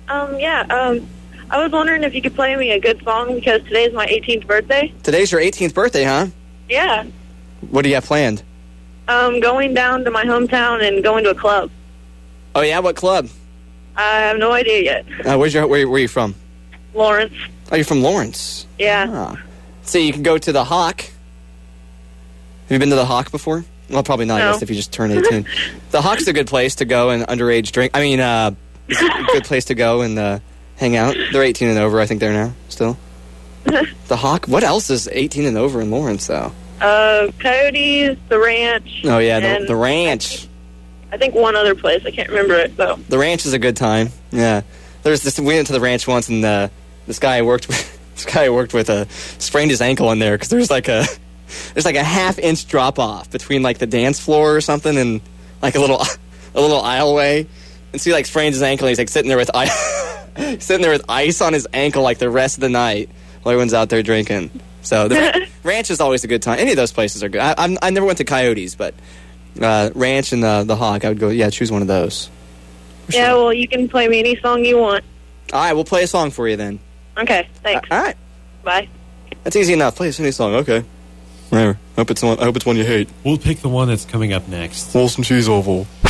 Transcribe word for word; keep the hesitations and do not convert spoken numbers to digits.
Um, yeah, um, I was wondering if you could play me a good song because today's my eighteenth birthday. Today's your eighteenth birthday, huh? Yeah. What do you have planned? Um, going down to my hometown and going to a club. Oh, yeah? What club? I have no idea yet. Uh, where's your, where, where are you from? Lawrence. Oh, you're from Lawrence? Yeah. Ah. So you can go to the Hawk. Have you been to the Hawk before? Well, probably not, No. I guess, if you just turned eighteen. The Hawk's a good place to go and underage drink. I mean, uh, it's a good place to go and uh, hang out. They're eighteen and over, I think they're now, still. The Hawk? What else is eighteen and over in Lawrence, though? Uh, Coyotes, the Ranch. Oh, yeah, the, and the Ranch. I think one other place. I can't remember it, though. The Ranch is a good time, yeah. There's this. We went to the Ranch once, and uh, this guy I worked with, this guy I worked with uh, sprained his ankle in there because there's like a... There's like a half inch drop off between like the dance floor or something and like a little a little aisleway. And so he like sprains his ankle and he's like sitting there with ice sitting there with ice on his ankle like the rest of the night while everyone's out there drinking. So the Ranch is always a good time. Any of those places are good. I I'm, I never went to Coyotes, but uh, Ranch and the the Hawk, I would go. Yeah, choose one of those. For Yeah, sure. well, you can play me any song you want. All right, we'll play a song for you then. Okay, thanks. All right, Bye. that's easy enough. Play us any song. Okay. Whatever. Hope it's one. I hope it's one you hate. We'll pick the one that's coming up next. Roll some cheese oval.